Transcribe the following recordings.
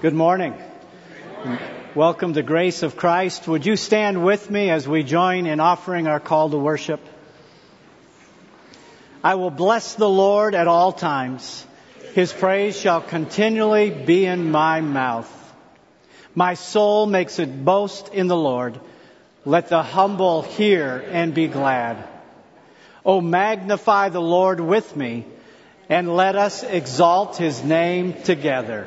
Good morning. Welcome to Grace of Christ. Would you stand with me as we join in offering our call to worship? I will bless the Lord at all times. His praise shall continually be in my mouth. My soul makes its boast in the Lord. Let the humble hear and be glad. O magnify the Lord with me, and let us exalt His name together.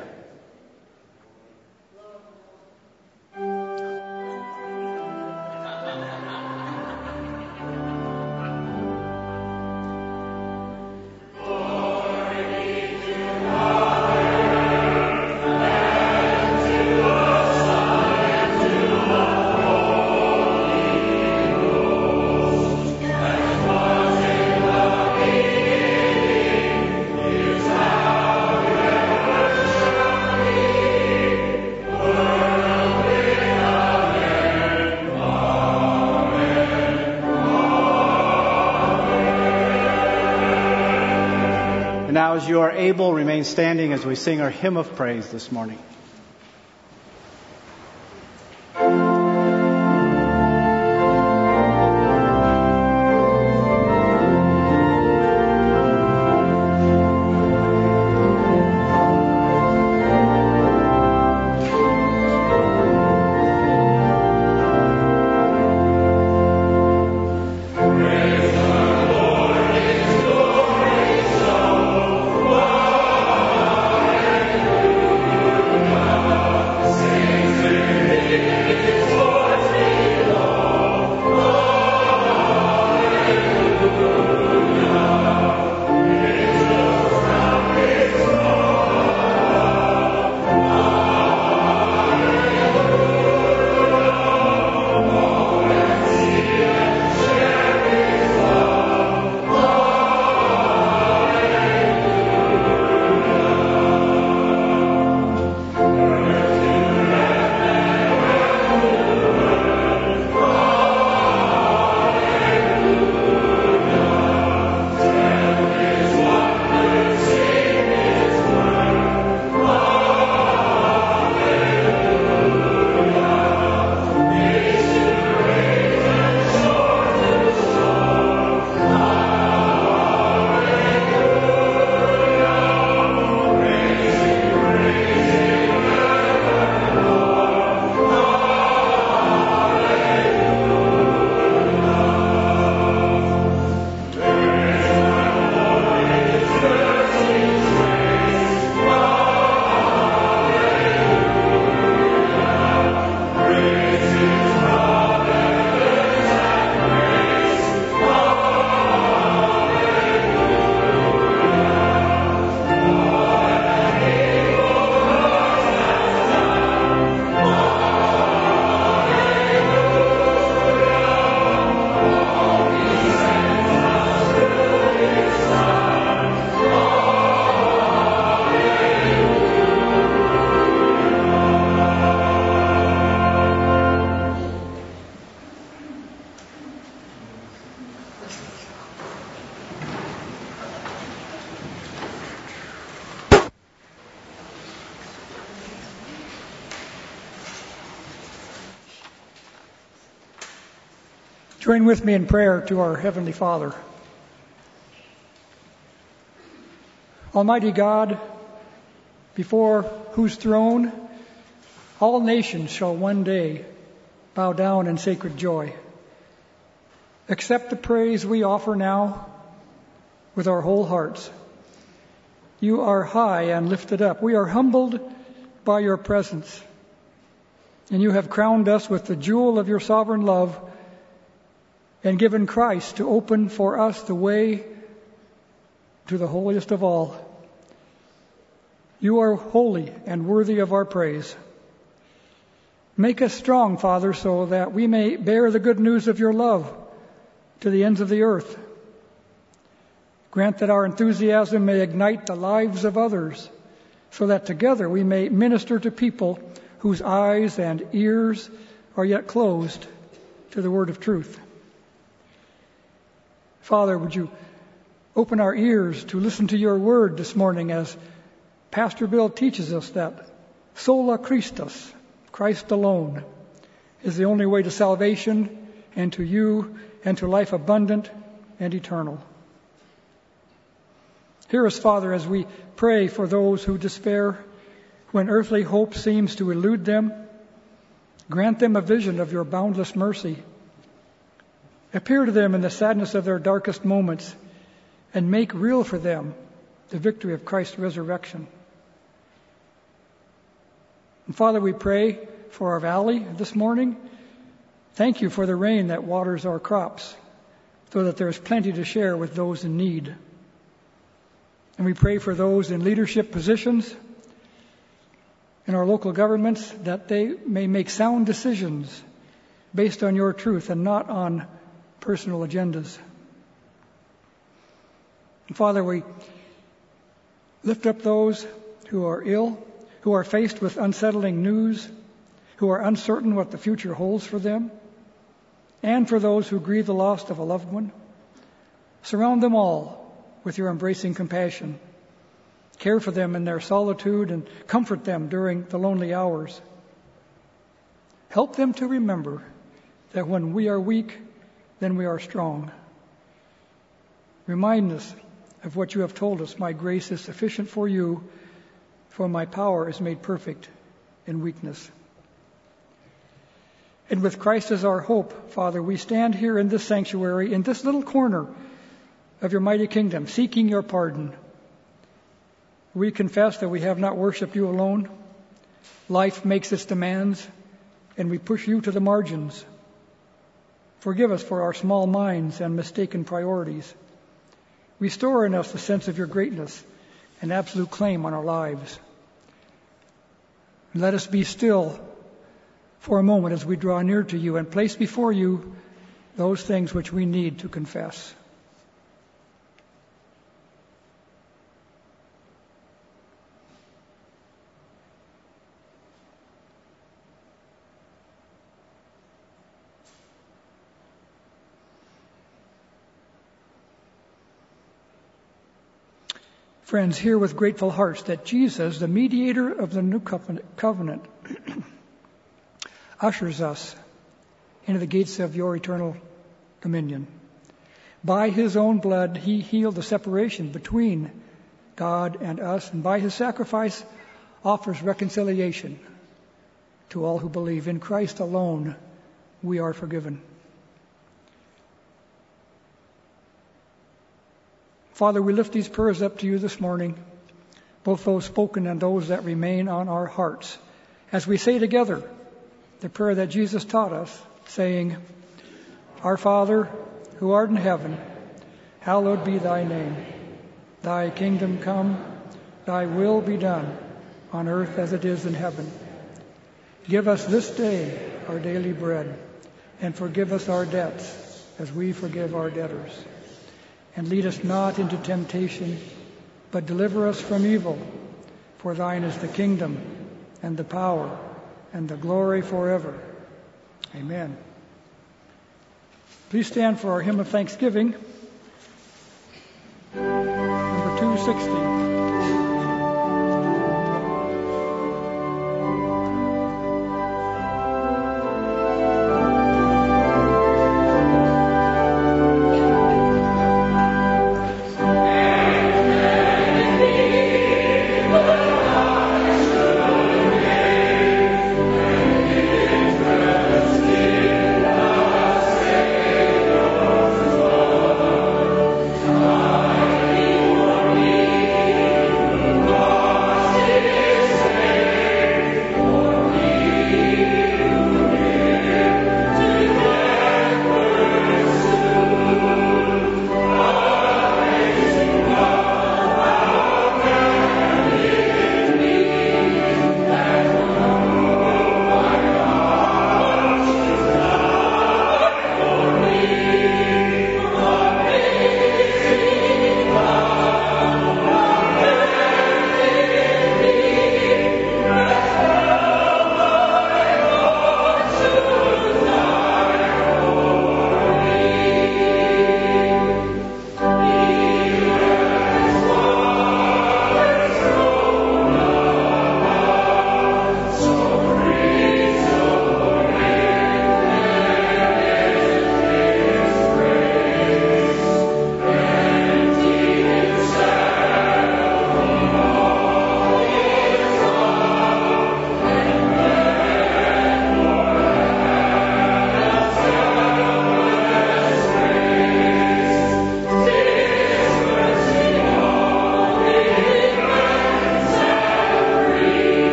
Now, as you are able, remain standing as we sing our hymn of praise this morning. Join with me in prayer to our Heavenly Father. Almighty God, before whose throne all nations shall one day bow down in sacred joy, accept the praise we offer now with our whole hearts. You are high and lifted up. We are humbled by your presence, and you have crowned us with the jewel of your sovereign love and given Christ to open for us the way to the holiest of all. You are holy and worthy of our praise. Make us strong, Father, so that we may bear the good news of your love to the ends of the earth. Grant that our enthusiasm may ignite the lives of others, so that together we may minister to people whose eyes and ears are yet closed to the word of truth. Father, would you open our ears to listen to your word this morning as Pastor Bill teaches us that Sola Christus, Christ alone, is the only way to salvation and to you and to life abundant and eternal. Hear us, Father, as we pray for those who despair when earthly hope seems to elude them. Grant them a vision of your boundless mercy. Appear to them in the sadness of their darkest moments and make real for them the victory of Christ's resurrection. And Father, we pray for our valley this morning. Thank you for the rain that waters our crops so that there's plenty to share with those in need. And we pray for those in leadership positions in our local governments that they may make sound decisions based on your truth and not on personal agendas. And Father, we lift up those who are ill, who are faced with unsettling news, who are uncertain what the future holds for them, and for those who grieve the loss of a loved one. Surround them all with your embracing compassion. Care for them in their solitude and comfort them during the lonely hours. Help them to remember that when we are weak, then we are strong. Remind us of what you have told us. My grace is sufficient for you, for my power is made perfect in weakness. And with Christ as our hope, Father, we stand here in this sanctuary, in this little corner of your mighty kingdom, seeking your pardon. We confess that we have not worshiped you alone. Life makes its demands, and we push you to the margins. Forgive us for our small minds and mistaken priorities. Restore in us the sense of your greatness and absolute claim on our lives. And let us be still for a moment as we draw near to you and place before you those things which we need to confess. Friends, hear with grateful hearts that Jesus, the mediator of the new covenant, ushers us into the gates of your eternal dominion. By his own blood, he healed the separation between God and us, and by his sacrifice offers reconciliation to all who believe. In Christ alone, we are forgiven. Father, we lift these prayers up to you this morning, both those spoken and those that remain on our hearts, as we say together the prayer that Jesus taught us, saying, Our Father, who art in heaven, hallowed be thy name. Thy kingdom come, thy will be done, on earth as it is in heaven. Give us this day our daily bread, and forgive us our debts, as we forgive our debtors. And lead us not into temptation, but deliver us from evil. For thine is the kingdom, and the power, and the glory forever. Amen. Please stand for our hymn of thanksgiving, number 260.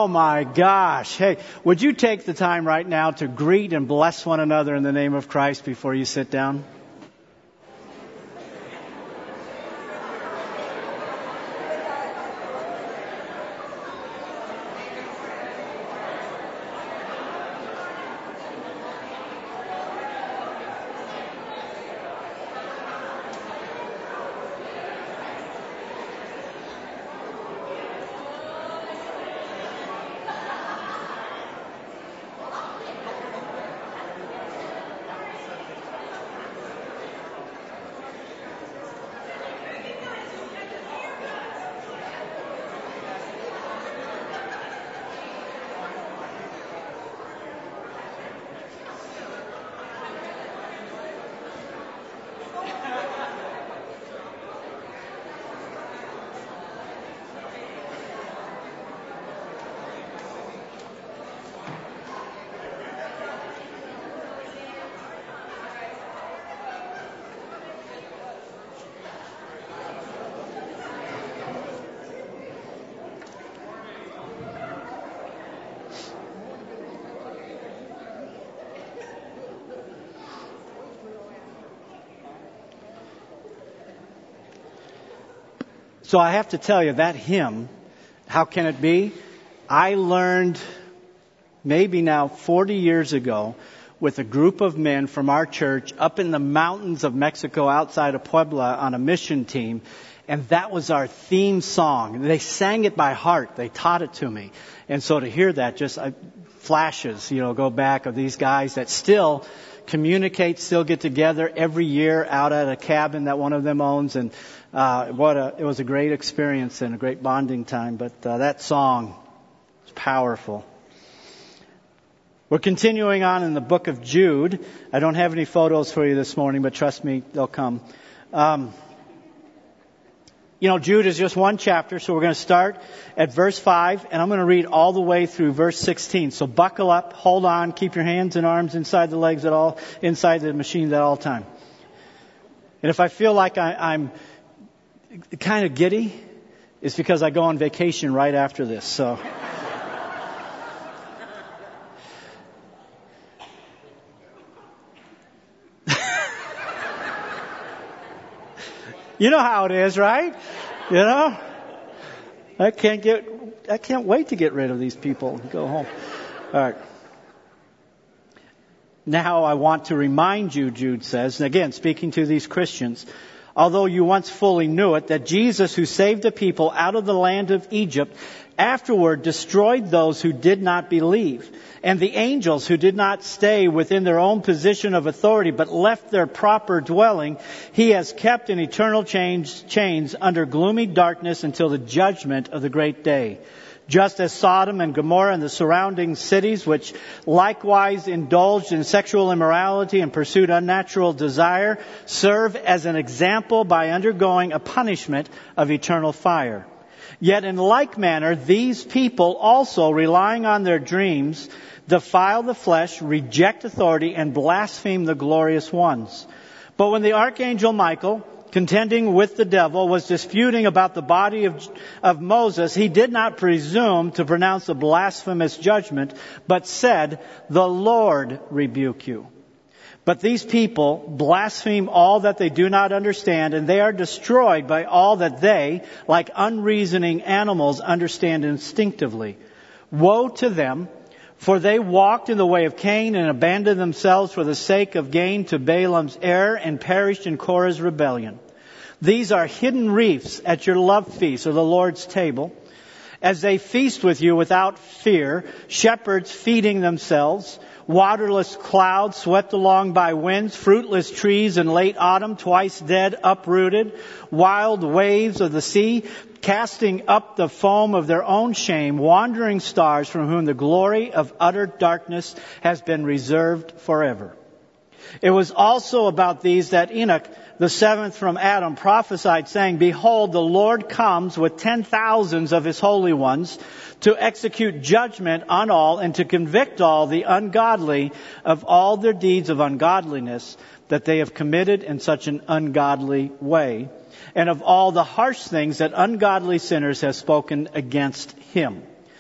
Oh my gosh. Hey, would you take the time right now to greet and bless one another in the name of Christ before you sit down? So I have to tell you, that hymn, How Can It Be? I learned maybe now 40 years ago with a group of men from our church up in the mountains of Mexico outside of Puebla on a mission team. And that was our theme song. They sang it by heart. They taught it to me. And so to hear that, just flashes, go back of these guys that still communicate, still get together every year out at a cabin that one of them owns. And it was a great experience and a great bonding time. But that song is powerful. We're continuing on in the book of Jude. I don't have any photos for you this morning, but trust me, they'll come. Jude is just one chapter, so we're going to start at verse 5, and I'm going to read all the way through verse 16. So buckle up, hold on, keep your hands and arms inside the legs inside the machine at all time. And if I feel like I'm kind of giddy, it's because I go on vacation right after this, so. You know how it is, right? I can't wait to get rid of these people and go home. All right. Now I want to remind you, Jude says, and again, speaking to these Christians, although you once fully knew it, that Jesus, who saved the people out of the land of Egypt, afterward destroyed those who did not believe, and the angels who did not stay within their own position of authority, but left their proper dwelling, he has kept in eternal chains under gloomy darkness until the judgment of the great day. Just as Sodom and Gomorrah and the surrounding cities, which likewise indulged in sexual immorality and pursued unnatural desire, serve as an example by undergoing a punishment of eternal fire. Yet in like manner, these people also, relying on their dreams, defile the flesh, reject authority, and blaspheme the glorious ones. But when the archangel Michael, contending with the devil, was disputing about the body of Moses, he did not presume to pronounce a blasphemous judgment, but said, "The Lord rebuke you." But these people blaspheme all that they do not understand, and they are destroyed by all that they, like unreasoning animals, understand instinctively. Woe to them, for they walked in the way of Cain and abandoned themselves for the sake of gain to Balaam's error and perished in Korah's rebellion. These are hidden reefs at your love feast, or the Lord's table, as they feast with you without fear, shepherds feeding themselves, waterless clouds swept along by winds, fruitless trees in late autumn, twice dead, uprooted, wild waves of the sea, casting up the foam of their own shame, wandering stars from whom the glory of utter darkness has been reserved forever. It was also about these that Enoch, the seventh from Adam, prophesied, saying, "Behold, the Lord comes with 10,000s of his holy ones to execute judgment on all and to convict all the ungodly of all their deeds of ungodliness that they have committed in such an ungodly way, and of all the harsh things that ungodly sinners have spoken against him."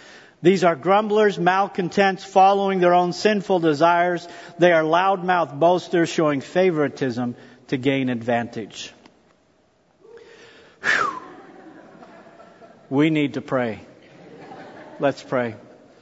These are grumblers, malcontents, following their own sinful desires. They are loudmouth boasters, showing favoritism to gain advantage. Whew. We need to pray. Let's pray.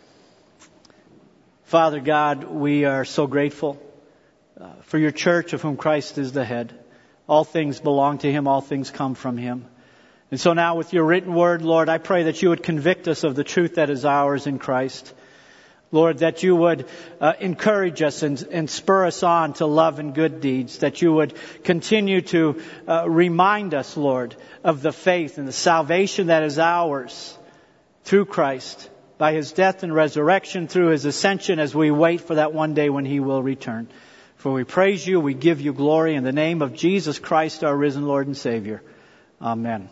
Father God, we are so grateful for your church of whom Christ is the head. All things belong to Him. All things come from Him. And so now with your written word, Lord, I pray that you would convict us of the truth that is ours in Christ. Lord, that you would encourage us and spur us on to love and good deeds. That you would continue to remind us, Lord, of the faith and the salvation that is ours through Christ, by His death and resurrection, through His ascension, as we wait for that one day when He will return. For we praise you, we give you glory in the name of Jesus Christ, our risen Lord and Savior. Amen.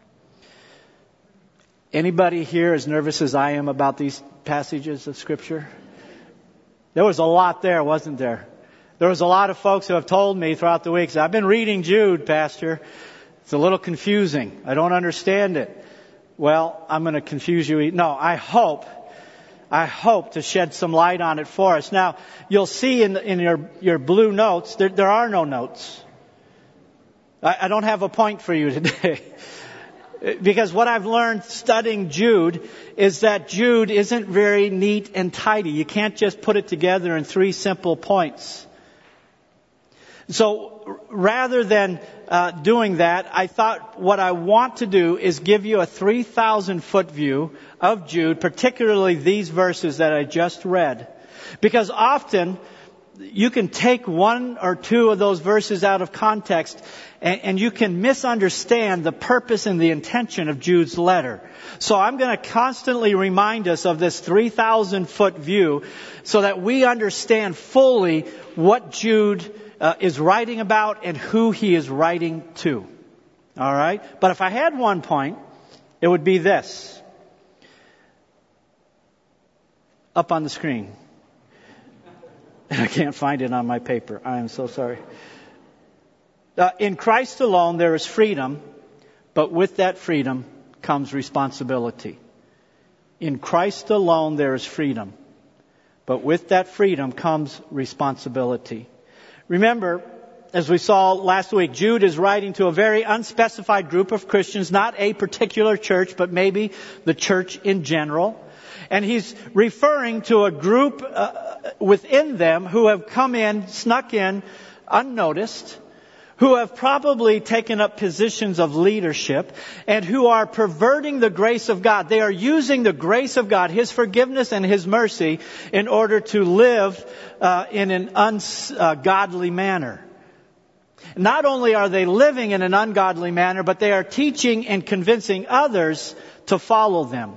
Anybody here as nervous as I am about these passages of Scripture? There was a lot there, wasn't there? There was a lot of folks who have told me throughout the weeks, I've been reading Jude, Pastor. It's a little confusing. I don't understand it. Well, I'm going to confuse you. No, I hope to shed some light on it for us. Now, you'll see in your blue notes, there are no notes. I don't have a point for you today. Because what I've learned studying Jude is that Jude isn't very neat and tidy. You can't just put it together in 3 simple points. So rather than doing that, I thought what I want to do is give you a 3,000-foot view of Jude, particularly these verses that I just read. Because often you can take 1 or 2 of those verses out of context and you can misunderstand the purpose and the intention of Jude's letter. So I'm going to constantly remind us of this 3,000-foot view so that we understand fully what Jude is writing about and who he is writing to. All right? But if I had one point, it would be this. Up on the screen. I can't find it on my paper. I am so sorry. In Christ alone there is freedom, but with that freedom comes responsibility. In Christ alone there is freedom, but with that freedom comes responsibility. Remember, as we saw last week, Jude is writing to a very unspecified group of Christians, not a particular church, but maybe the church in general. And he's referring to a group within them who have come in, snuck in, unnoticed, who have probably taken up positions of leadership, and who are perverting the grace of God. They are using the grace of God, His forgiveness and His mercy, in order to live in an ungodly manner. Not only are they living in an ungodly manner, but they are teaching and convincing others to follow them.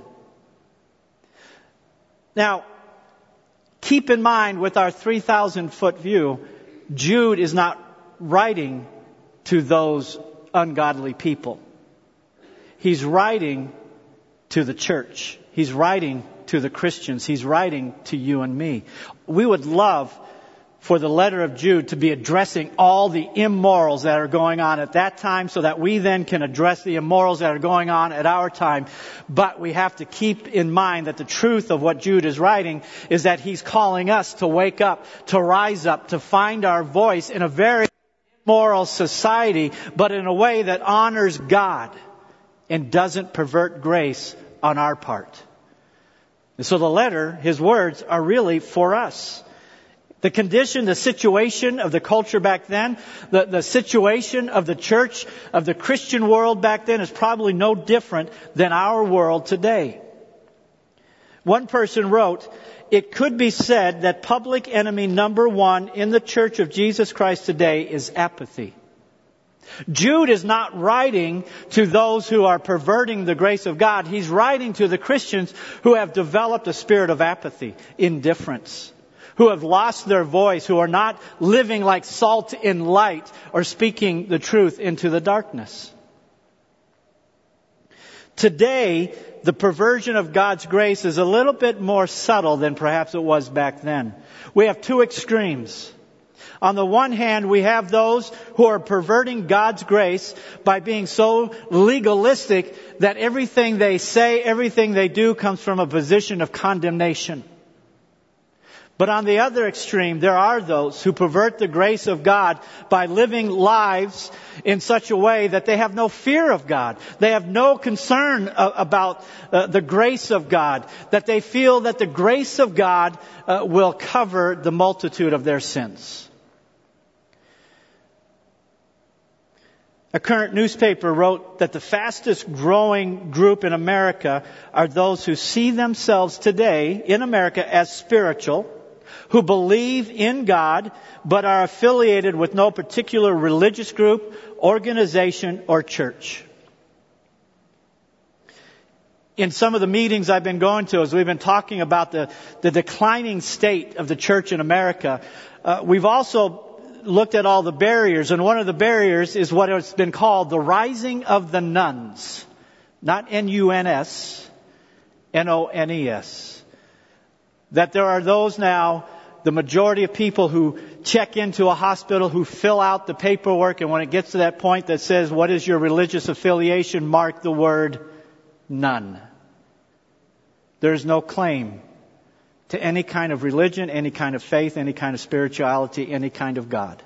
Now, keep in mind with our 3,000-foot view, Jude is not writing to those ungodly people. He's writing to the church. He's writing to the Christians. He's writing to you and me. We would love for the letter of Jude to be addressing all the immorals that are going on at that time so that we then can address the immorals that are going on at our time. But we have to keep in mind that the truth of what Jude is writing is that he's calling us to wake up, to rise up, to find our voice in a very immoral society, but in a way that honors God and doesn't pervert grace on our part. And so the letter, his words, are really for us. The condition, the situation of the culture back then, the situation of the church, of the Christian world back then is probably no different than our world today. One person wrote, "It could be said that public enemy number 1 in the Church of Jesus Christ today is apathy." Jude is not writing to those who are perverting the grace of God. He's writing to the Christians who have developed a spirit of apathy, indifference, who have lost their voice, who are not living like salt in light or speaking the truth into the darkness. Today, the perversion of God's grace is a little bit more subtle than perhaps it was back then. We have 2 extremes. On the one hand, we have those who are perverting God's grace by being so legalistic that everything they say, everything they do comes from a position of condemnation. But on the other extreme, there are those who pervert the grace of God by living lives in such a way that they have no fear of God. They have no concern about the grace of God, that they feel that the grace of God will cover the multitude of their sins. A current newspaper wrote that the fastest growing group in America are those who see themselves today in America as spiritual, who believe in God, but are affiliated with no particular religious group, organization, or church. In some of the meetings I've been going to, as we've been talking about the declining state of the church in America, we've also looked at all the barriers, and one of the barriers is what has been called the rising of the nuns. Not N-U-N-S, N-O-N-E-S. That there are those now, the majority of people who check into a hospital, who fill out the paperwork, and when it gets to that point that says, what is your religious affiliation, mark the word none. There's no claim to any kind of religion, any kind of faith, any kind of spirituality, any kind of God.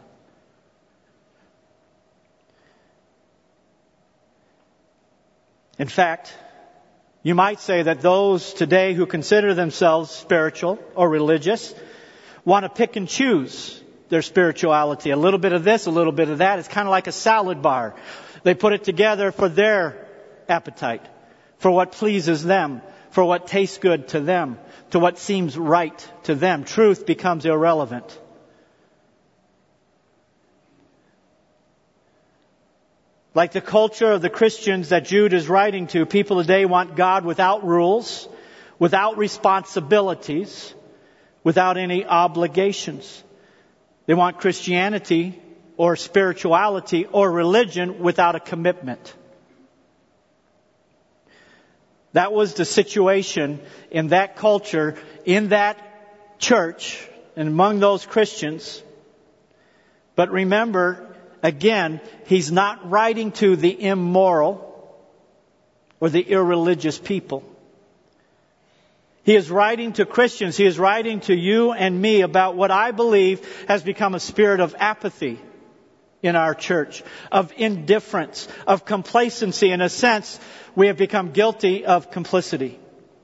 In fact, you might say that those today who consider themselves spiritual or religious want to pick and choose their spirituality. A little bit of this, a little bit of that. It's kind of like a salad bar. They put it together for their appetite, for what pleases them, for what tastes good to them, to what seems right to them. Truth becomes irrelevant. Like the culture of the Christians that Jude is writing to, people today want God without rules, without responsibilities, without any obligations. They want Christianity or spirituality or religion without a commitment. That was the situation in that culture, in that church, and among those Christians. But remember, again, he's not writing to the immoral or the irreligious people. He is writing to Christians. He is writing to you and me about what I believe has become a spirit of apathy in our church, of indifference, of complacency. In a sense, we have become guilty of complicity.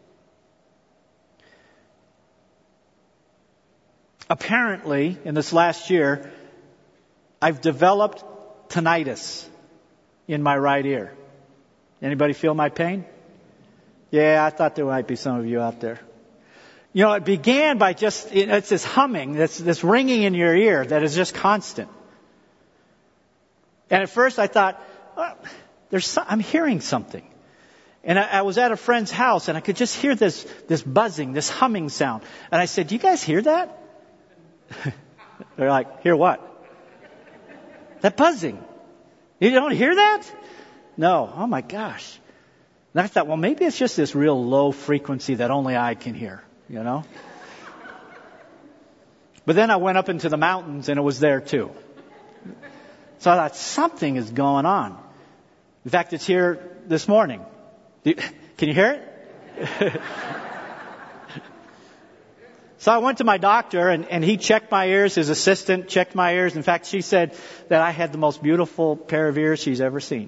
Apparently, in this last year, I've developed tinnitus in my right ear. Anybody feel my pain? Yeah, I thought there might be some of you out there. You know, it began by just, it's this humming, this ringing in your ear that is just constant. And at first I thought, I'm hearing something. And I was at a friend's house and I could just hear this buzzing, this humming sound. And I said, do you guys hear that? They're like, hear what? That buzzing. You don't hear that? No. Oh my gosh. And I thought, well, maybe it's just this real low frequency that only I can hear, you know? But then I went up into the mountains and it was there too. So I thought, something is going on. In fact, it's here this morning. Can you hear it? So I went to my doctor and he checked my ears. His assistant checked my ears. In fact, she said that I had the most beautiful pair of ears she's ever seen.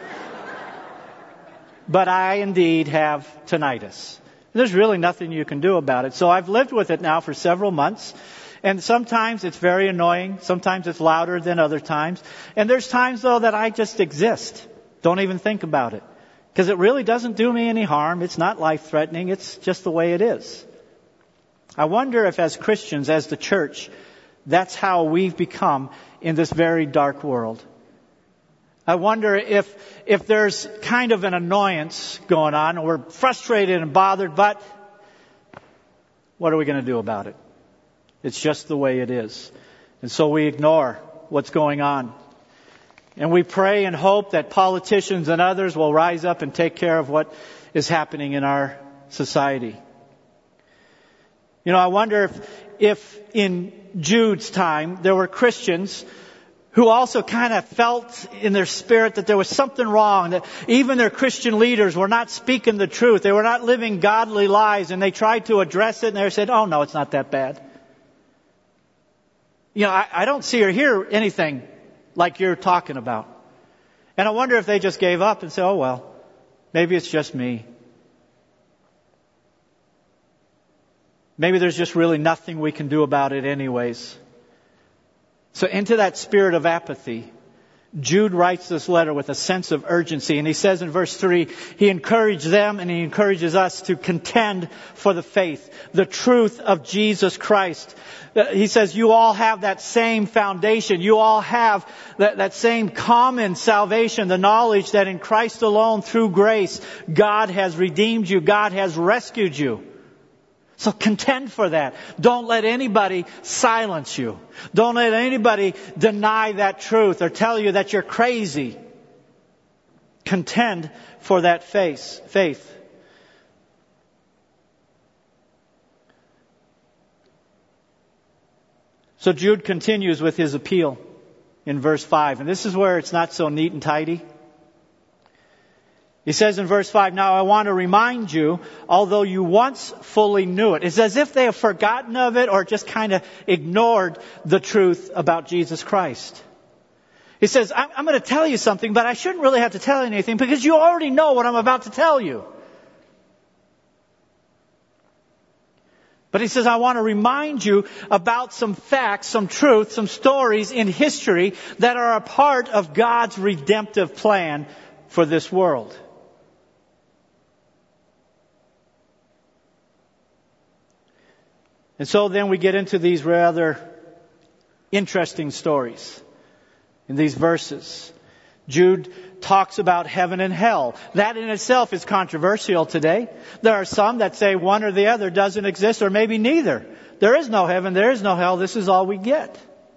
But I indeed have tinnitus. There's really nothing you can do about it. So I've lived with it now for several months. And sometimes it's very annoying. Sometimes it's louder than other times. And there's times, though, that I just exist. Don't even think about it. Because it really doesn't do me any harm. It's not life-threatening. It's just the way it is. I wonder if as Christians, as the church, that's how we've become in this very dark world. I wonder if there's kind of an annoyance going on, and we're frustrated and bothered, but what are we going to do about it? It's just the way it is. And so we ignore what's going on. And we pray and hope that politicians and others will rise up and take care of what is happening in our society. You know, I wonder if in Jude's time there were Christians who also kind of felt in their spirit that there was something wrong, that even their Christian leaders were not speaking the truth. They were not living godly lives, and they tried to address it, and they said, oh no, it's not that bad. You know, I don't see or hear anything like you're talking about. And I wonder if they just gave up and said, oh well, maybe it's just me. Maybe there's just really nothing we can do about it anyways. So into that spirit of apathy, Jude writes this letter with a sense of urgency. And he says in verse 3, he encouraged them and he encourages us to contend for the faith, the truth of Jesus Christ. He says you all have that same foundation. You all have that same common salvation, the knowledge that in Christ alone, through grace, God has redeemed you. God has rescued you. So contend for that. Don't let anybody silence you. Don't let anybody deny that truth or tell you that you're crazy. Contend for that faith. So Jude continues with his appeal in verse 5. And this is where it's not so neat and tidy. He says in verse 5, now I want to remind you, although you once fully knew it. It's as if they have forgotten of it or just kind of ignored the truth about Jesus Christ. He says, I'm going to tell you something, but I shouldn't really have to tell you anything because you already know what I'm about to tell you. But he says, I want to remind you about some facts, some truth, some stories in history that are a part of God's redemptive plan for this world. And so then we get into these rather interesting stories in these verses. Jude talks about heaven and hell. That in itself is controversial today. There are some that say one or the other doesn't exist, or maybe neither. There is no heaven, there is no hell, this is all we get.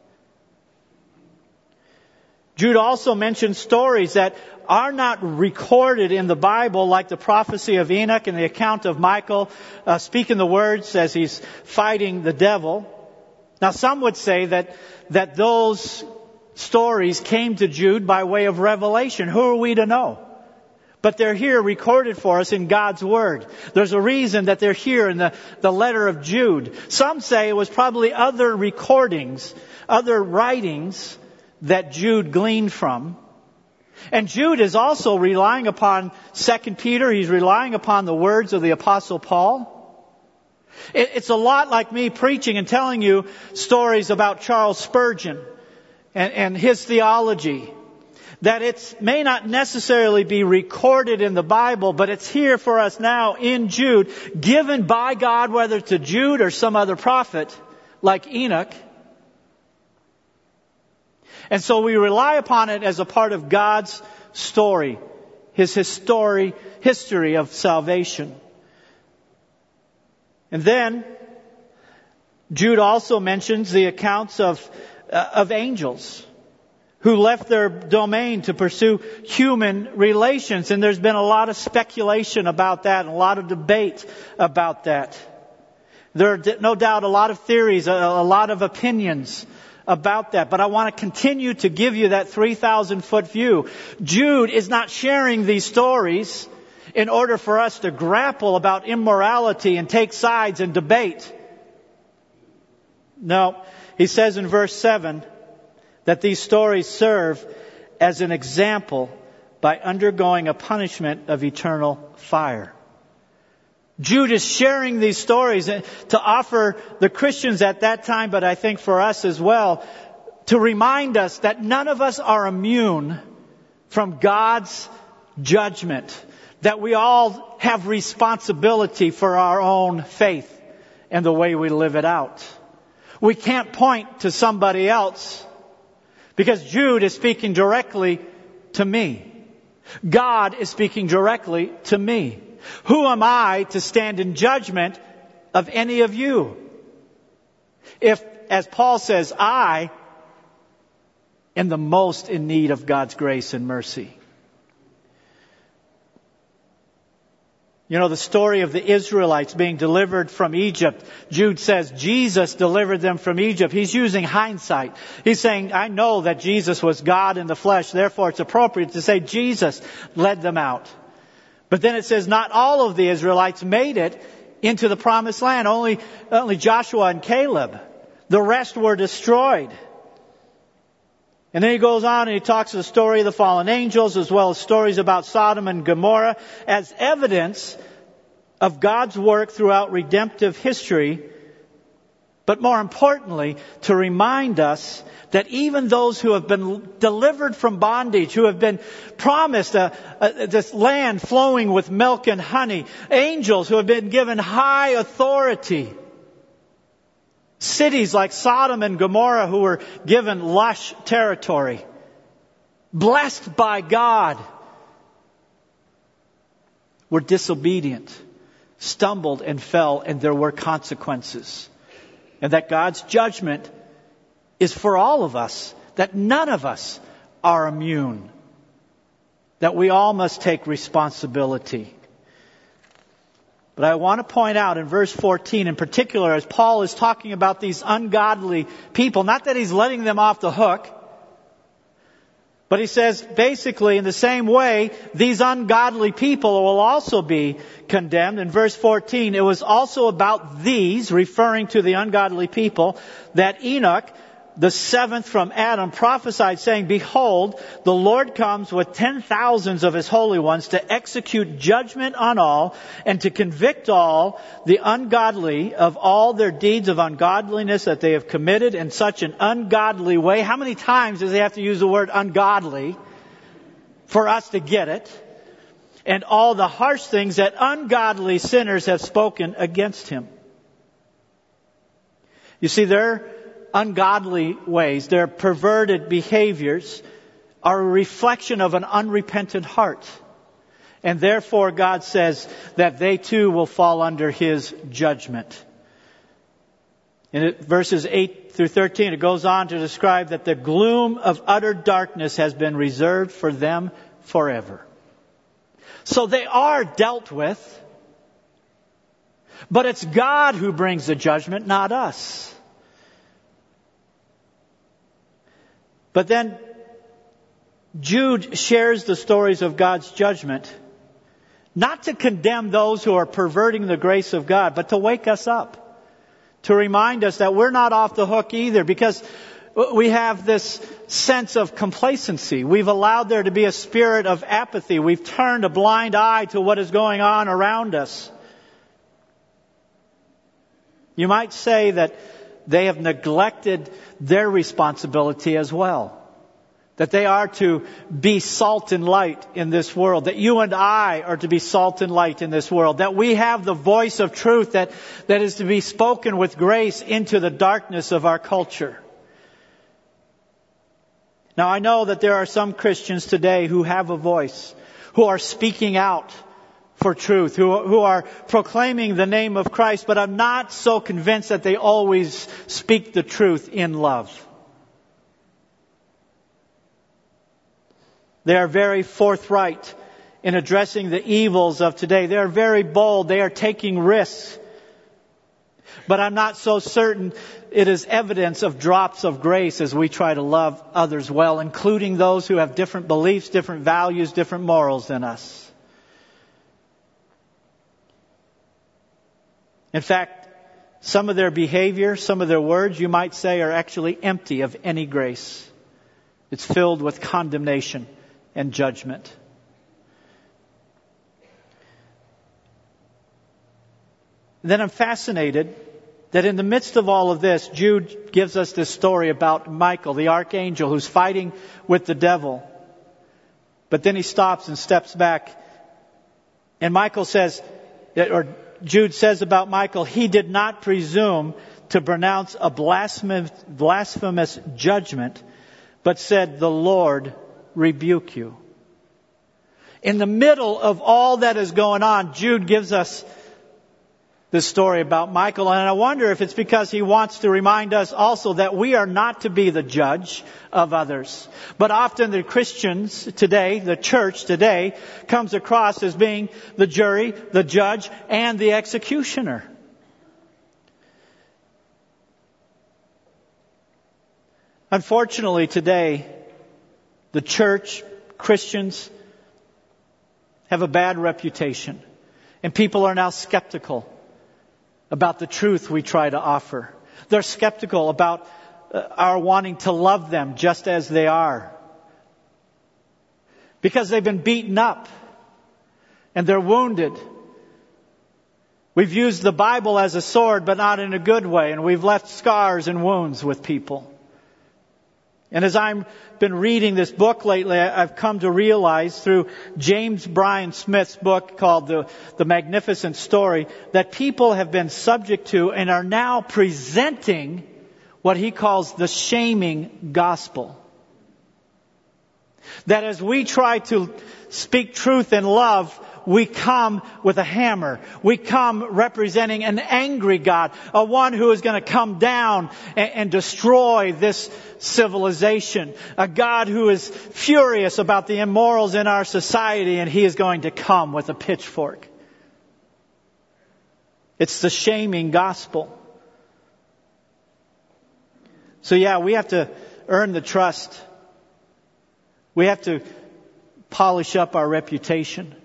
Jude also mentions stories that are not recorded in the Bible, like the prophecy of Enoch and the account of Michael speaking the words as he's fighting the devil. Now some would say that those stories came to Jude by way of revelation. Who are we to know? But they're here recorded for us in God's Word. There's a reason that they're here in the letter of Jude. Some say it was probably other recordings, other writings that Jude gleaned from. And Jude is also relying upon 2 Peter. He's relying upon the words of the Apostle Paul. It's a lot like me preaching and telling you stories about Charles Spurgeon and his theology. That it may not necessarily be recorded in the Bible, but it's here for us now in Jude, given by God, whether to Jude or some other prophet like Enoch. And so we rely upon it as a part of God's story, His history of salvation. And then Jude also mentions the accounts of angels who left their domain to pursue human relations. And there's been a lot of speculation about that and a lot of debate about that. There are no doubt a lot of theories, a lot of opinions about that. But I want to continue to give you that 3,000-foot view. Jude is not sharing these stories in order for us to grapple about immorality and take sides and debate. No, he says in verse 7 that these stories serve as an example by undergoing a punishment of eternal fire. Jude is sharing these stories to offer the Christians at that time, but I think for us as well, to remind us that none of us are immune from God's judgment, that we all have responsibility for our own faith and the way we live it out. We can't point to somebody else because Jude is speaking directly to me. God is speaking directly to me. Who am I to stand in judgment of any of you? If, as Paul says, I am the most in need of God's grace and mercy. You know, the story of the Israelites being delivered from Egypt. Jude says Jesus delivered them from Egypt. He's using hindsight. He's saying, I know that Jesus was God in the flesh. Therefore, it's appropriate to say Jesus led them out. But then it says not all of the Israelites made it into the promised land. Only Joshua and Caleb. The rest were destroyed. And then he goes on and he talks the story of the fallen angels as well as stories about Sodom and Gomorrah as evidence of God's work throughout redemptive history. But more importantly, to remind us that even those who have been delivered from bondage, who have been promised this land flowing with milk and honey, angels who have been given high authority, cities like Sodom and Gomorrah who were given lush territory, blessed by God, were disobedient, stumbled and fell, and there were consequences. And that God's judgment is for all of us, that none of us are immune, that we all must take responsibility. But I want to point out in verse 14 in particular, as Paul is talking about these ungodly people, not that he's letting them off the hook, but he says basically in the same way, these ungodly people will also be condemned. In verse 14, it was also about these, referring to the ungodly people, that Enoch, the seventh from Adam, prophesied saying, behold, the Lord comes with 10,000s of his holy ones to execute judgment on all and to convict all the ungodly of all their deeds of ungodliness that they have committed in such an ungodly way. How many times does he have to use the word ungodly for us to get it? And all the harsh things that ungodly sinners have spoken against him. You see, their ungodly ways, their perverted behaviors are a reflection of an unrepentant heart. And therefore God says that they too will fall under his judgment. In verses 8 through 13, it goes on to describe that the gloom of utter darkness has been reserved for them forever. So they are dealt with, but it's God who brings the judgment, not us. But then Jude shares the stories of God's judgment, not to condemn those who are perverting the grace of God, but to wake us up, to remind us that we're not off the hook either, because we have this sense of complacency. We've allowed there to be a spirit of apathy. We've turned a blind eye to what is going on around us. You might say that they have neglected their responsibility as well. That they are to be salt and light in this world. That you and I are to be salt and light in this world. That we have the voice of truth that is to be spoken with grace into the darkness of our culture. Now I know that there are some Christians today who have a voice, who are speaking out for truth, who are proclaiming the name of Christ, but I'm not so convinced that they always speak the truth in love. They are very forthright in addressing the evils of today. They are very bold. They are taking risks. But I'm not so certain it is evidence of drops of grace as we try to love others well, including those who have different beliefs, different values, different morals than us. In fact, some of their behavior, some of their words, you might say, are actually empty of any grace. It's filled with condemnation and judgment. Then I'm fascinated that in the midst of all of this, Jude gives us this story about Michael, the archangel, who's fighting with the devil. But then he stops and steps back. And Michael says, or Jude says about Michael, he did not presume to pronounce a blasphemous judgment, but said, the Lord rebuke you. In the middle of all that is going on, Jude gives us this story about Michael, and I wonder if it's because he wants to remind us also that we are not to be the judge of others. But often the Christians today, the church today, comes across as being the jury, the judge, and the executioner. Unfortunately today, the church, Christians, have a bad reputation. And people are now skeptical about the truth we try to offer. They're skeptical about our wanting to love them just as they are. Because they've been beaten up and they're wounded. We've used the Bible as a sword, but not in a good way. And we've left scars and wounds with people. And as I've been reading this book lately, I've come to realize through James Bryan Smith's book called The Magnificent Story, that people have been subject to and are now presenting what he calls the shaming gospel. That as we try to speak truth in love, we come with a hammer. We come representing an angry God, a one who is going to come down and destroy this civilization. A God who is furious about the immorals in our society, and he is going to come with a pitchfork. It's the shaming gospel. So yeah, we have to earn the trust. We have to polish up our reputation.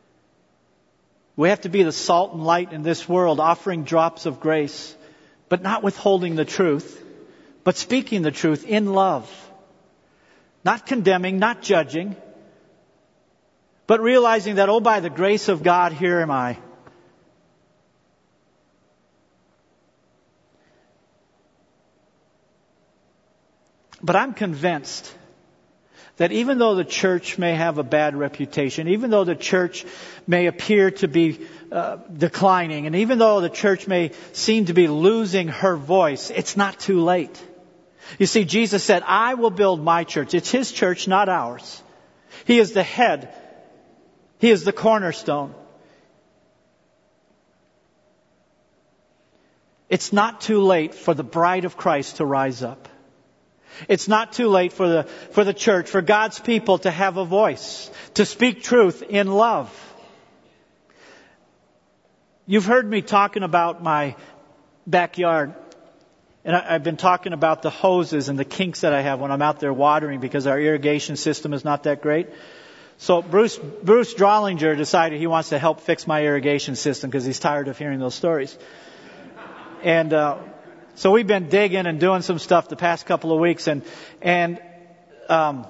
We have to be the salt and light in this world, offering drops of grace, but not withholding the truth, but speaking the truth in love. Not condemning, not judging, but realizing that, oh, by the grace of God, here am I. But I'm convinced that even though the church may have a bad reputation, even though the church may appear to be declining, and even though the church may seem to be losing her voice, it's not too late. You see, Jesus said, I will build my church. It's his church, not ours. He is the head. He is the cornerstone. It's not too late for the bride of Christ to rise up. It's not too late for the church, for God's people to have a voice, to speak truth in love. You've heard me talking about my backyard. And I've been talking about the hoses and the kinks that I have when I'm out there watering because our irrigation system is not that great. So Bruce Drollinger decided he wants to help fix my irrigation system because he's tired of hearing those stories. And so we've been digging and doing some stuff the past couple of weeks. And on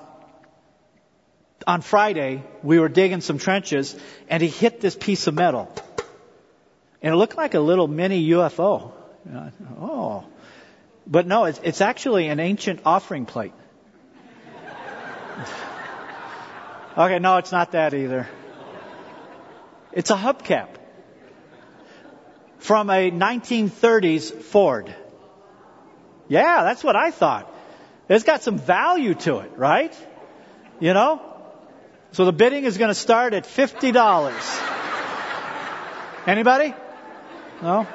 Friday, we were digging some trenches, and he hit this piece of metal. And it looked like a little mini UFO. Oh. But no, it's actually an ancient offering plate. Okay, no, it's not that either. It's a hubcap from a 1930s Ford. Yeah, that's what I thought. It's got some value to it, right? You know? So the bidding is going to start at $50. Anybody? No?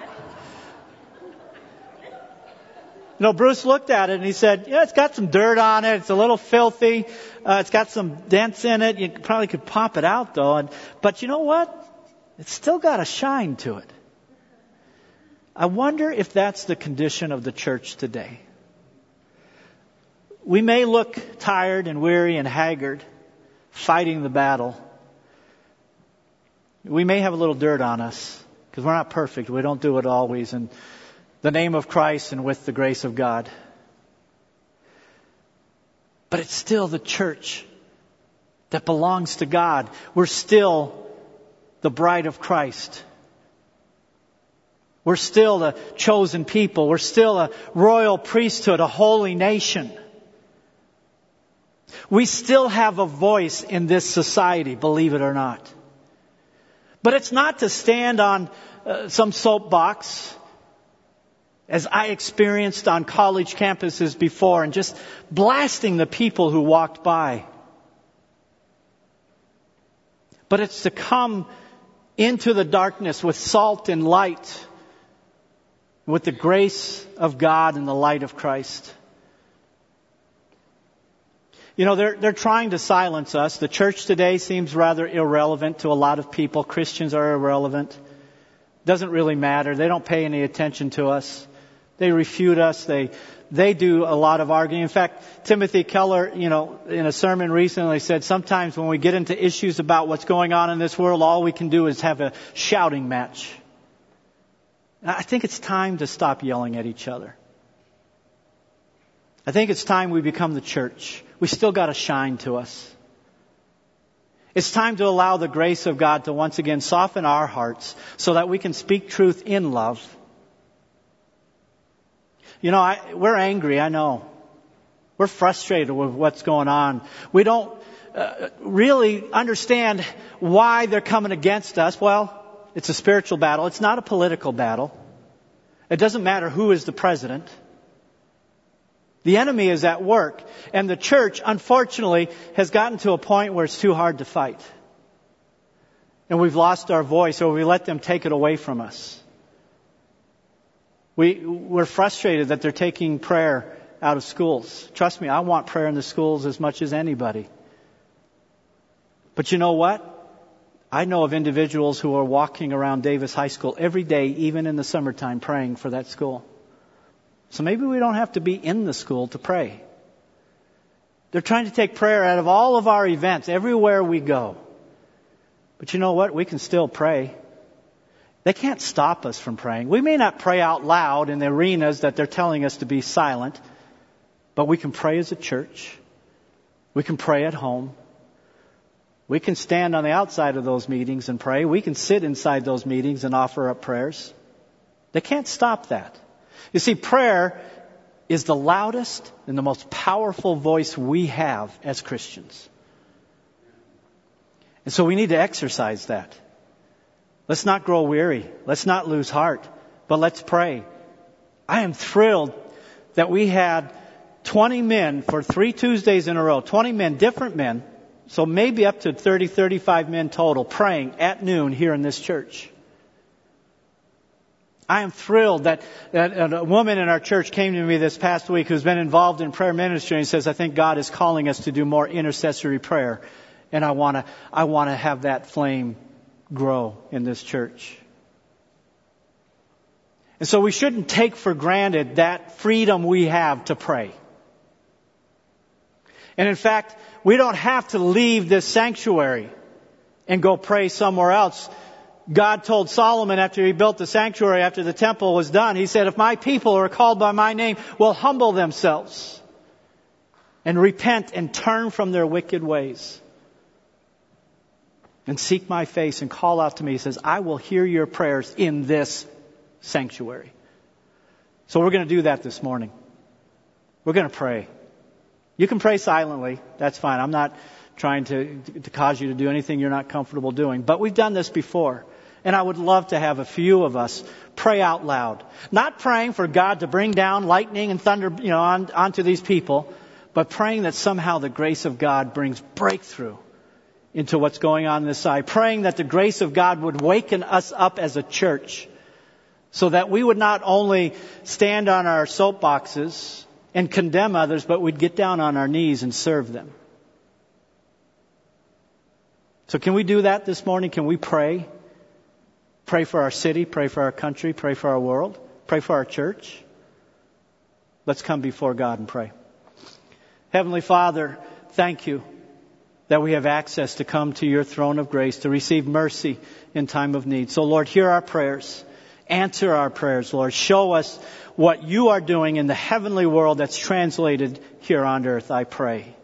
You know, Bruce looked at it and he said, yeah, it's got some dirt on it. It's a little filthy. It's got some dents in it. You probably could pop it out though. But you know what? It's still got a shine to it. I wonder if that's the condition of the church today. We may look tired and weary and haggard, fighting the battle. We may have a little dirt on us, because we're not perfect. We don't do it always in the name of Christ and with the grace of God. But it's still the church that belongs to God. We're still the bride of Christ. We're still the chosen people. We're still a royal priesthood, a holy nation. We still have a voice in this society, believe it or not. But it's not to stand on some soapbox, as I experienced on college campuses before, and just blasting the people who walked by. But it's to come into the darkness with salt and light, with the grace of God and the light of Christ. You know, they're trying to silence us. The church today seems rather irrelevant to a lot of people. Christians are irrelevant. Doesn't really matter. They don't pay any attention to us. They refute us. They do a lot of arguing. In fact, Timothy Keller, in a sermon recently said sometimes when we get into issues about what's going on in this world, all we can do is have a shouting match. And I think it's time to stop yelling at each other. I think it's time we become the church. We still got to shine to us. It's time to allow the grace of God to once again soften our hearts so that we can speak truth in love. We're angry, I know. We're frustrated with what's going on. We don't really understand why they're coming against us. Well, it's a spiritual battle. It's not a political battle. It doesn't matter who is the president. The enemy is at work. And the church, unfortunately, has gotten to a point where it's too hard to fight. And we've lost our voice, or we let them take it away from us. We're frustrated that they're taking prayer out of schools. Trust me, I want prayer in the schools as much as anybody. But you know what? I know of individuals who are walking around Davis High School every day, even in the summertime, praying for that school. So maybe we don't have to be in the school to pray. They're trying to take prayer out of all of our events, everywhere we go. But you know what? We can still pray. They can't stop us from praying. We may not pray out loud in the arenas that they're telling us to be silent, but we can pray as a church. We can pray at home. We can stand on the outside of those meetings and pray. We can sit inside those meetings and offer up prayers. They can't stop that. You see, prayer is the loudest and the most powerful voice we have as Christians. And so we need to exercise that. Let's not grow weary. Let's not lose heart. But let's pray. I am thrilled that we had 20 men for 3 Tuesdays in a row. 20 men, different men. So maybe up to 30, 35 men total praying at noon here in this church. I am thrilled that a woman in our church came to me this past week who's been involved in prayer ministry and says, I think God is calling us to do more intercessory prayer. And I want to have that flame grow in this church. And so we shouldn't take for granted that freedom we have to pray. And in fact, we don't have to leave this sanctuary and go pray somewhere else. God told Solomon after he built the sanctuary, after the temple was done, he said, if my people who are called by my name will humble themselves and repent and turn from their wicked ways and seek my face and call out to me, he says, I will hear your prayers in this sanctuary. So we're going to do that this morning. We're going to pray. You can pray silently. That's fine. I'm not trying to cause you to do anything you're not comfortable doing. But we've done this before. And I would love to have a few of us pray out loud. Not praying for God to bring down lightning and thunder, onto these people, but praying that somehow the grace of God brings breakthrough into what's going on this side. Praying that the grace of God would waken us up as a church so that we would not only stand on our soapboxes and condemn others, but we'd get down on our knees and serve them. So can we do that this morning? Can we pray? Pray for our city, pray for our country, pray for our world, pray for our church. Let's come before God and pray. Heavenly Father, thank you that we have access to come to your throne of grace, to receive mercy in time of need. So Lord, hear our prayers. Answer our prayers, Lord. Show us what you are doing in the heavenly world that's translated here on earth, I pray.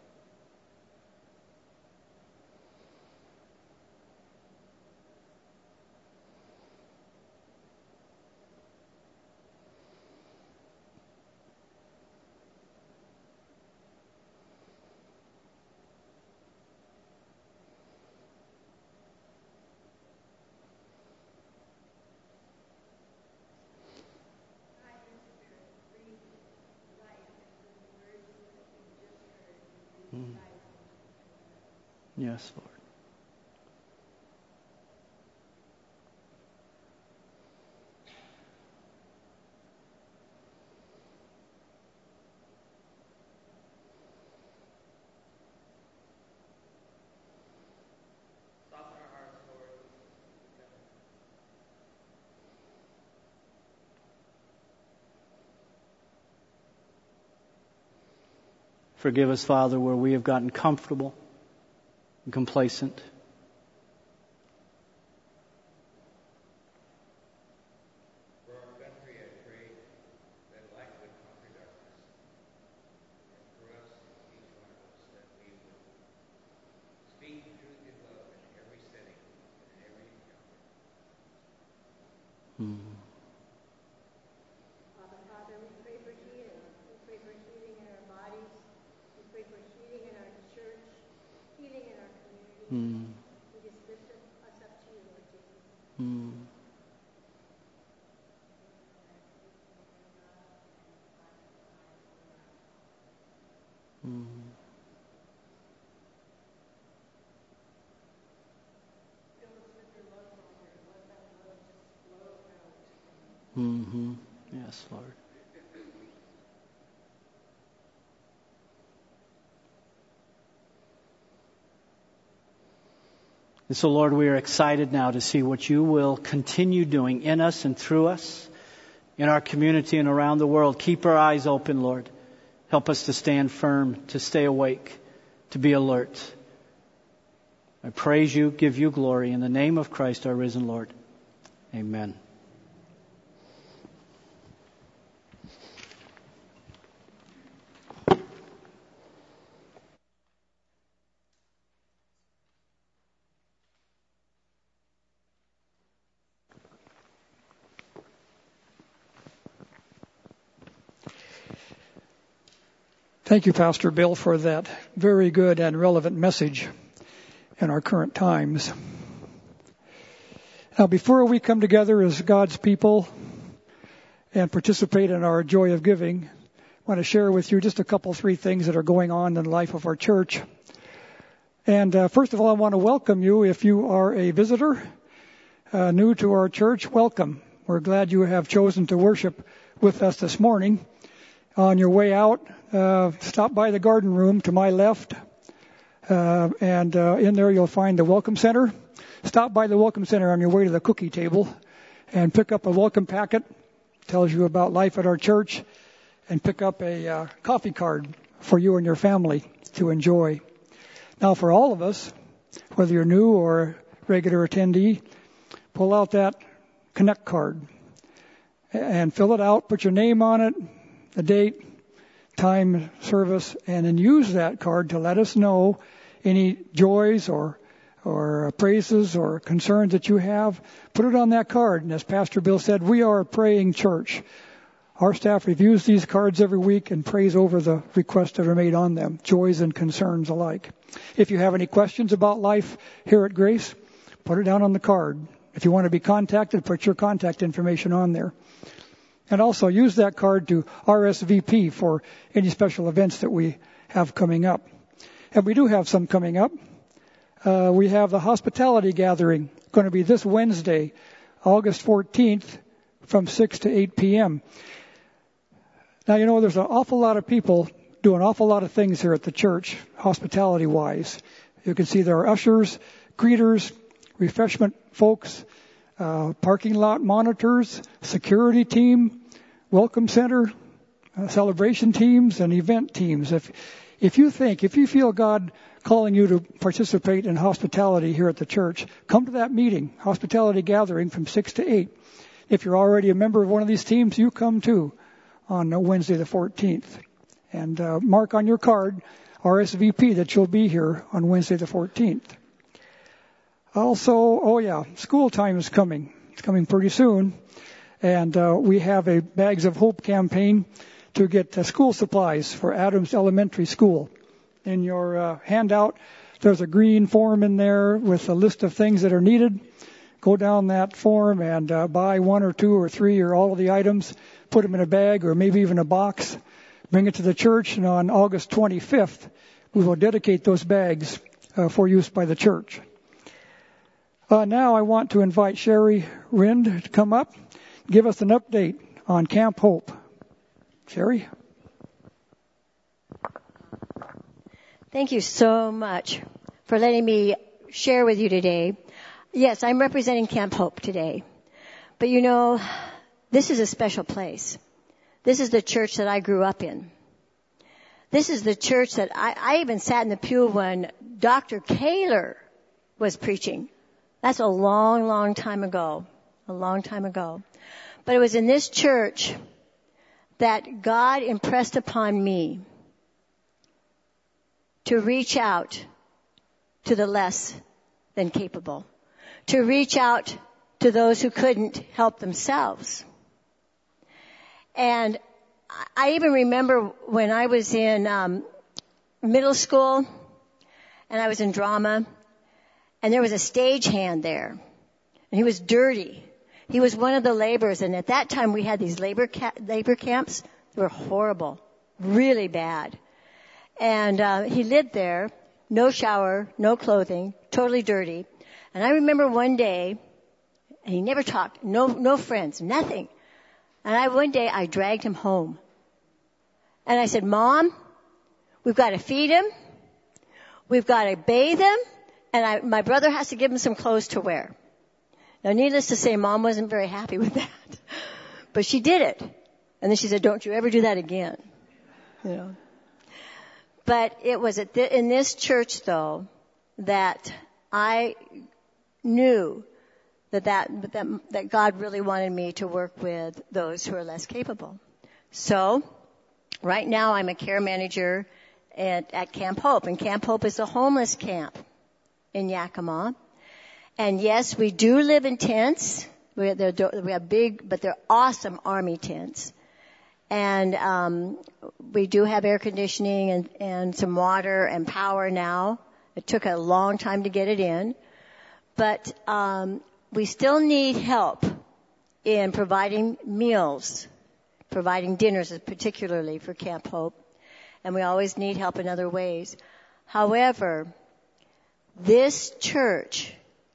Yes, Lord. Forgive us, Father, where we have gotten comfortable and complacent. For our country, I pray that light would conquer darkness. And for us, each one of us, that we would speak truth in love in every setting and in every encounter. Father, we pray for healing. We pray for healing in our bodies. We pray for healing in our church, healing in our community. We just lift us up to you, Lord Jesus. Yes, Lord. And so, Lord, we are excited now to see what you will continue doing in us and through us, in our community and around the world. Keep our eyes open, Lord. Help us to stand firm, to stay awake, to be alert. I praise you, give you glory. In the name of Christ, our risen Lord. Amen. Thank you, Pastor Bill, for that very good and relevant message in our current times. Now, before we come together as God's people and participate in our joy of giving, I want to share with you just a couple, 3 things that are going on in the life of our church. And first of all, I want to welcome you. If you are a visitor, new to our church, welcome. We're glad you have chosen to worship with us this morning. On your way out, stop by the garden room to my left, and in there you'll find the Welcome Center. Stop by the Welcome Center on your way to the cookie table and pick up a welcome packet. Tells you about life at our church, and pick up a coffee card for you and your family to enjoy. Now, for all of us, whether you're new or regular attendee, pull out that Connect card and fill it out. Put your name on it, the date, time, service, and then use that card to let us know any joys or praises or concerns that you have. Put it on that card. And as Pastor Bill said, we are a praying church. Our staff reviews these cards every week and prays over the requests that are made on them, joys and concerns alike. If you have any questions about life here at Grace, put it down on the card. If you want to be contacted, put your contact information on there. And also use that card to RSVP for any special events that we have coming up. And we do have some coming up. We have the hospitality gathering going to be this Wednesday, August 14th from 6 to 8 p.m. Now, you know, there's an awful lot of people do an awful lot of things here at the church, hospitality-wise. You can see there are ushers, greeters, refreshment folks, parking lot monitors, security team, welcome center, celebration teams, and event teams. If you feel God calling you to participate in hospitality here at the church, come to that meeting, hospitality gathering from 6 to 8. If you're already a member of one of these teams, you come too on Wednesday the 14th. And mark on your card, RSVP, that you'll be here on Wednesday the 14th. Also, school time is coming. It's coming pretty soon. And we have a Bags of Hope campaign to get school supplies for Adams Elementary School. In your handout, there's a green form in there with a list of things that are needed. Go down that form and buy 1 or 2 or 3 or all of the items, put them in a bag or maybe even a box, bring it to the church, and on August 25th, we will dedicate those bags for use by the church. Now I want to invite Sherry Rind to come up, give us an update on Camp Hope. Sherry? Thank you so much for letting me share with you today. Yes, I'm representing Camp Hope today. But you know, this is a special place. This is the church that I grew up in. This is the church that I even sat in the pew when Dr. Kaler was preaching. That's a long, long time ago. A long time ago. But it was in this church that God impressed upon me to reach out to the less than capable. To reach out to those who couldn't help themselves. And I even remember when I was in middle school and I was in drama, and there was a stagehand there, and he was dirty. He was one of the laborers, and at that time we had these labor camps. They were horrible, really bad. And he lived there, no shower, no clothing, totally dirty. And I remember one day, and he never talked, no friends, nothing. And one day I dragged him home. And I said, Mom, we've got to feed him, we've got to bathe him, and my brother has to give him some clothes to wear. Now, needless to say, Mom wasn't very happy with that. But she did it. And then she said, don't you ever do that again. You know. But it was in this church, though, that I knew that God really wanted me to work with those who are less capable. So, right now I'm a care manager at Camp Hope. And Camp Hope is a homeless camp in Yakima. And yes, we do live in tents. We have big, but they're awesome Army tents. And we do have air conditioning and some water and power now. It took a long time to get it in. But we still need help in providing meals, providing dinners, particularly for Camp Hope. And we always need help in other ways. However, this church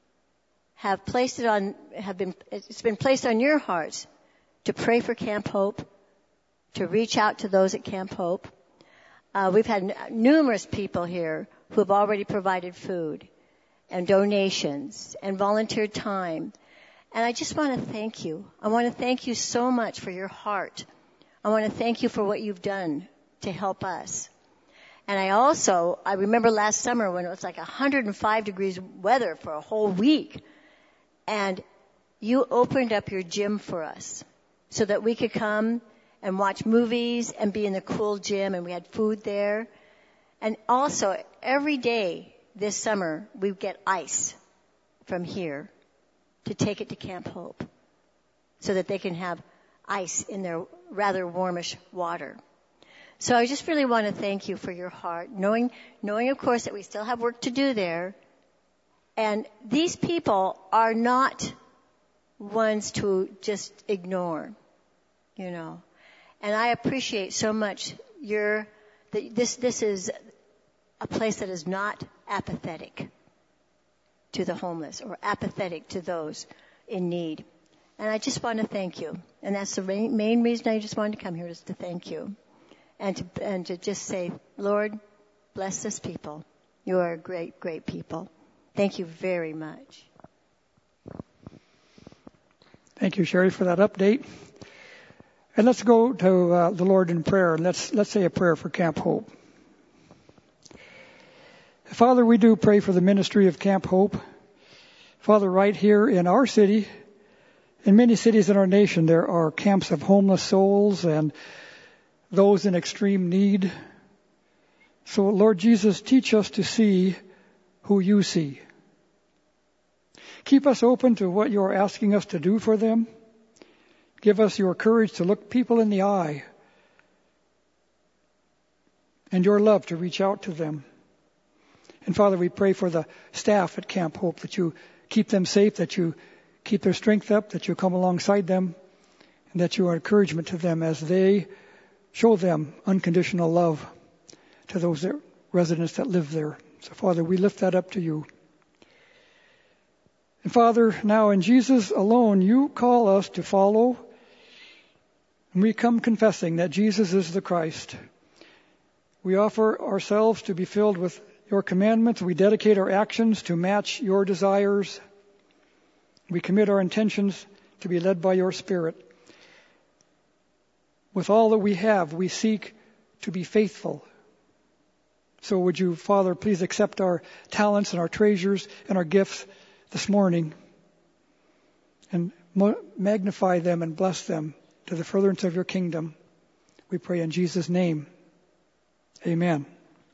it's been placed on your hearts to pray for Camp Hope, to reach out to those at Camp Hope. We've had numerous people here who have already provided food and donations and volunteered time. And I just want to thank you. I want to thank you so much for your heart. I want to thank you for what you've done to help us. And I remember last summer when it was like 105 degrees weather for a whole week. And you opened up your gym for us so that we could come and watch movies and be in the cool gym, and we had food there. And also, every day this summer, we get ice from here to take it to Camp Hope so that they can have ice in their rather warmish water. So I just really want to thank you for your heart, knowing of course that we still have work to do there. And these people are not ones to just ignore, you know. And I appreciate so much this is a place that is not apathetic to the homeless or apathetic to those in need. And I just want to thank you. And that's the main reason I just wanted to come here, is to thank you. And to just say, Lord, bless this people. You are great, great people. Thank you very much. Thank you, Sherry, for that update. And let's go to the Lord in prayer, and let's say a prayer for Camp Hope. Father, we do pray for the ministry of Camp Hope. Father, right here in our city, in many cities in our nation, there are camps of homeless souls and those in extreme need. So, Lord Jesus, teach us to see who you see. Keep us open to what you're asking us to do for them. Give us your courage to look people in the eye and your love to reach out to them. And Father, we pray for the staff at Camp Hope, that you keep them safe, that you keep their strength up, that you come alongside them, and that you are encouragement to them as they show them unconditional love to those residents that live there. So, Father, we lift that up to you. And, Father, now in Jesus alone, you call us to follow. And we come confessing that Jesus is the Christ. We offer ourselves to be filled with your commandments. We dedicate our actions to match your desires. We commit our intentions to be led by your Spirit. With all that we have, we seek to be faithful So would you, Father, please accept our talents and our treasures and our gifts this morning and magnify them and bless them to the furtherance of your kingdom. We pray in Jesus' name. Amen.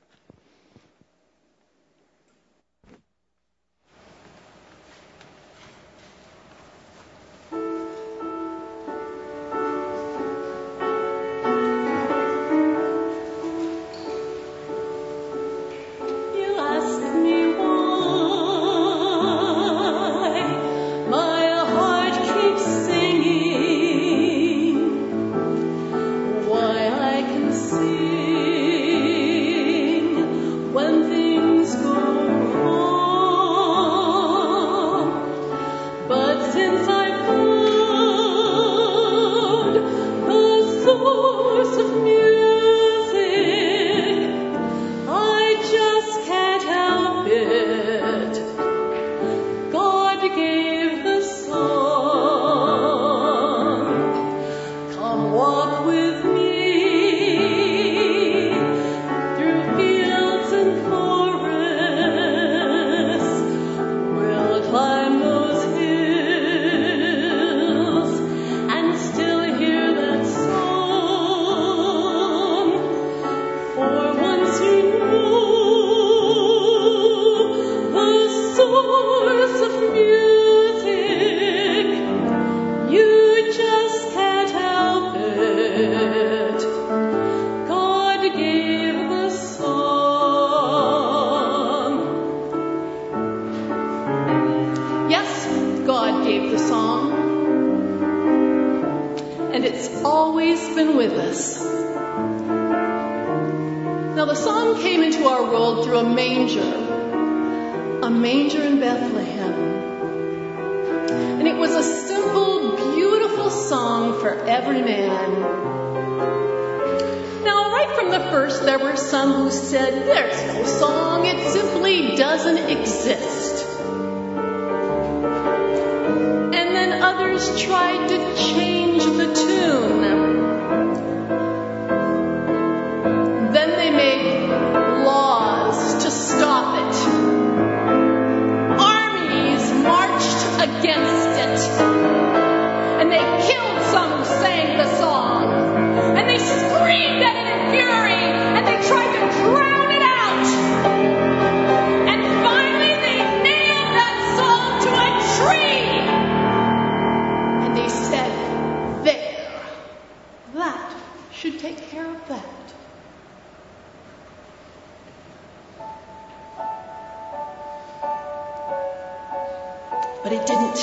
But it didn't.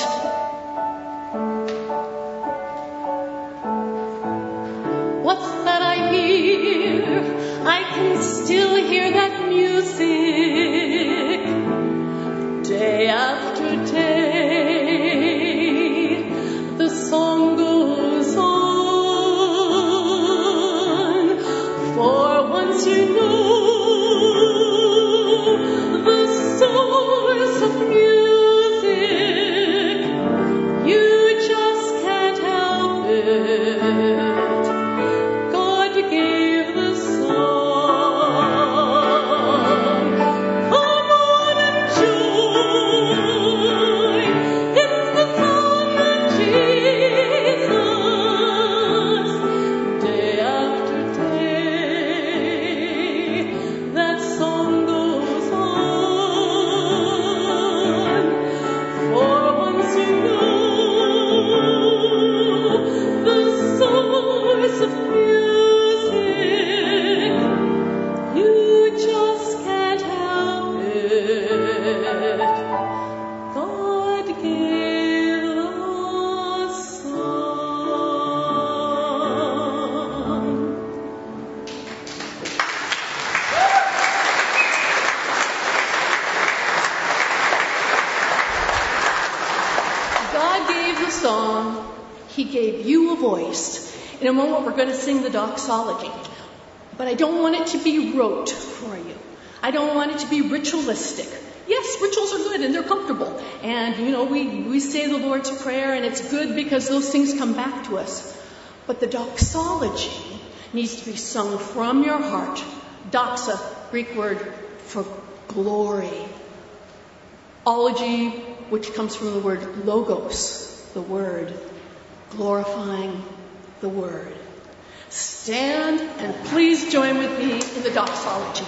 What's that I hear? I can still hear that music day after day. The song goes on, for once you know the source of music. In a moment, we're going to sing the doxology, but I don't want it to be rote for you. I don't want it to be ritualistic. Yes, rituals are good and they're comfortable. And, we say the Lord's Prayer and it's good because those things come back to us. But the doxology needs to be sung from your heart, Doxa, Greek word for glory. Ology, which comes from the word logos, the word, glorifying the word. Stand and please join with me in the doxology.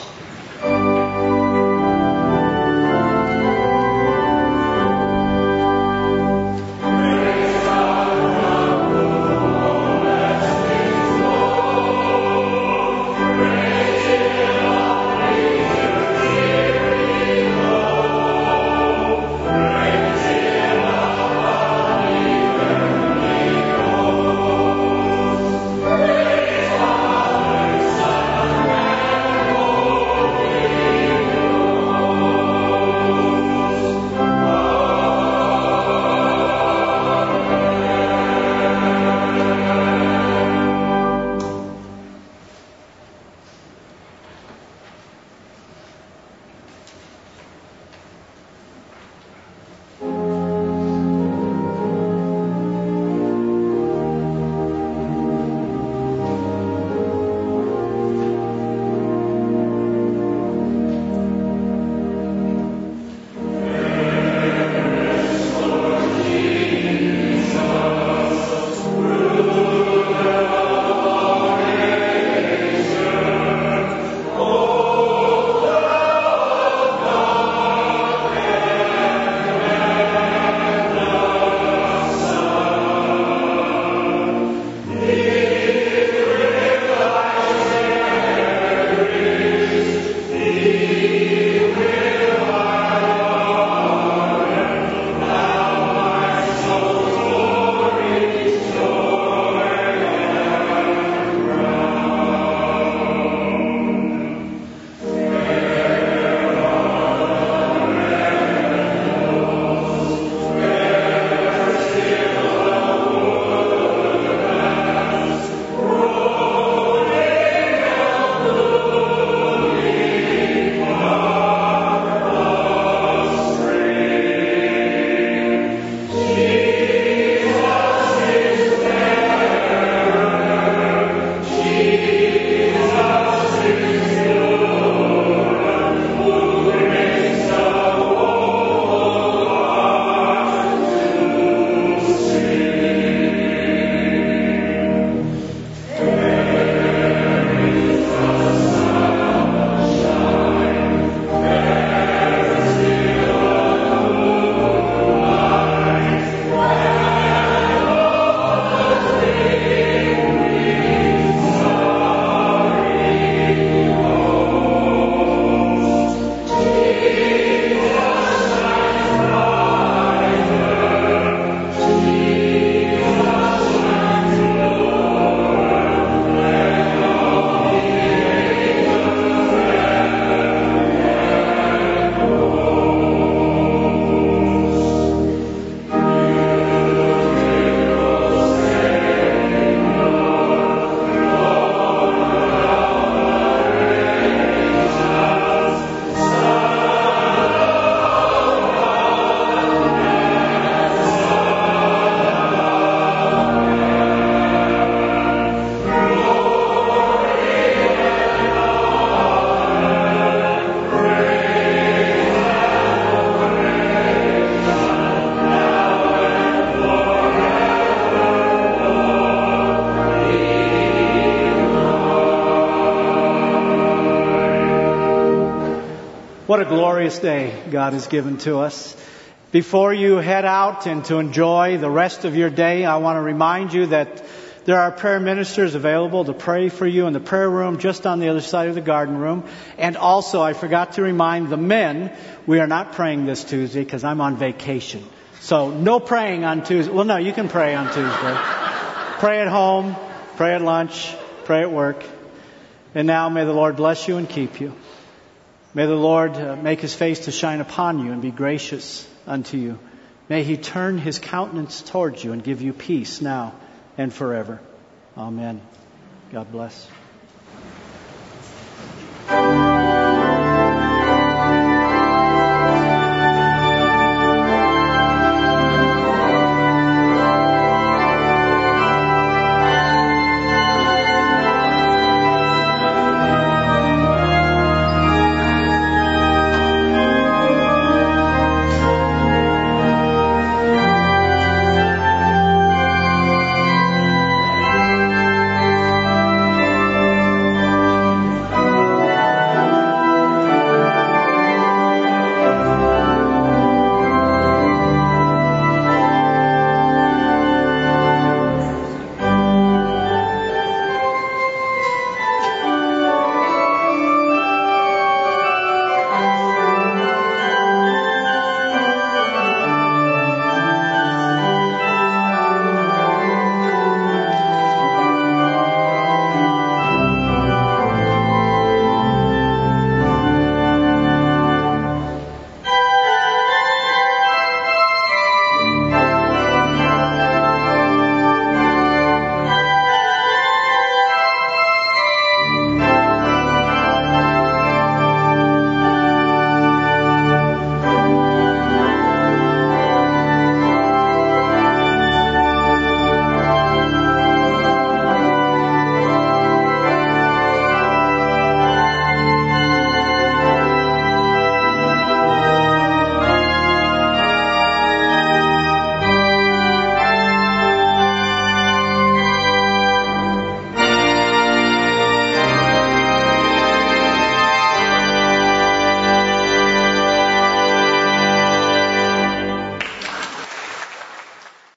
What a glorious day God has given to us. Before you head out and to enjoy the rest of your day, I want to remind you that there are prayer ministers available to pray for you in the prayer room just on the other side of the garden room. And also, I forgot to remind the men, we are not praying this Tuesday because I'm on vacation. So no praying on Tuesday. Well, no, you can pray on Tuesday. Pray at home, pray at lunch, pray at work. And now may the Lord bless you and keep you. May the Lord make His face to shine upon you and be gracious unto you. May He turn His countenance towards you and give you peace now and forever. Amen. God bless.